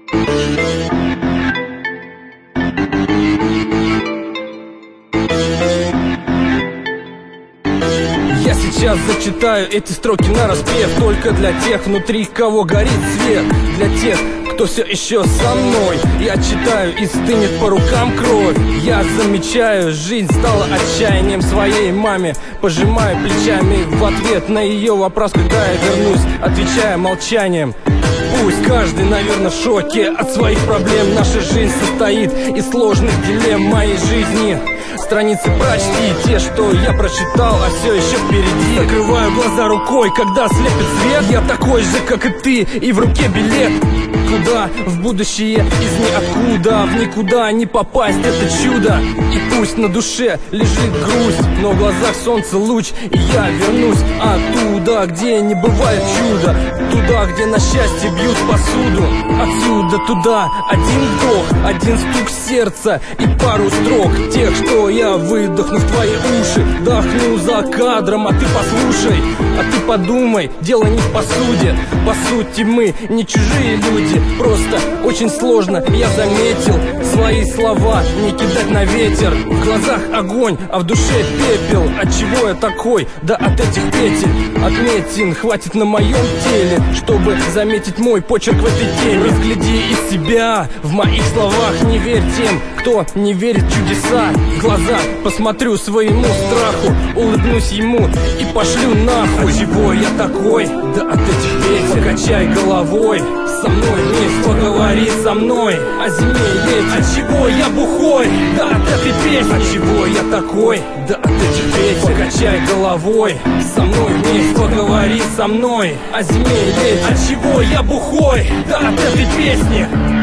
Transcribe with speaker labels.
Speaker 1: Я сейчас зачитаю эти строки нараспев только для тех внутри, кого горит свет, для тех, кто все еще со мной. Я читаю и стынет по рукам кровь. Я замечаю, жизнь стала отчаянием своей маме. Пожимаю плечами в ответ на ее вопрос, когда я вернусь, отвечая молчанием. Пусть каждый, наверное, в шоке от своих проблем. Наша жизнь состоит из сложных дилемм моей жизни. Страницы прочти, те, что я прочитал, а все еще впереди. Закрываю глаза рукой, когда слепит свет. Я такой же, как и ты, и в руке билет. Куда? В будущее из ниоткуда. В никуда не попасть, это чудо. И пусть на душе лежит грусть, но в глазах солнца луч, и я вернусь оттуда, где не бывает чуда. Туда, где на счастье бьют посуду. Отсюда туда один вдох, один стук сердца и пару строк тех, что я выдохну в твои уши. Вдохну за кадром, а ты послушай, а ты подумай, дело не в посуде. По сути мы не чужие люди, просто очень сложно, я заметил, свои слова не кидать на ветер. В глазах огонь, а в душе пепел. Отчего я такой? Да от этих петель. Отметин хватит на моем теле, чтобы заметить мой почерк в этой теме. Разгляди из себя в моих словах, не верь тем, кто не верит в чудеса. В глаза посмотрю своему страху, улыбнусь ему и пошлю нахуй. Отчего я такой? Да от этих петель. Покачай головой, со мной вместе поговори со мной о зиме и лете. Отчего я бухой? Да от этой песни. Отчего я такой? Да от этих песен. Покачай головой, со мной вместе поговори со мной о зиме и лете. Отчего я бухой? Да от этой песни.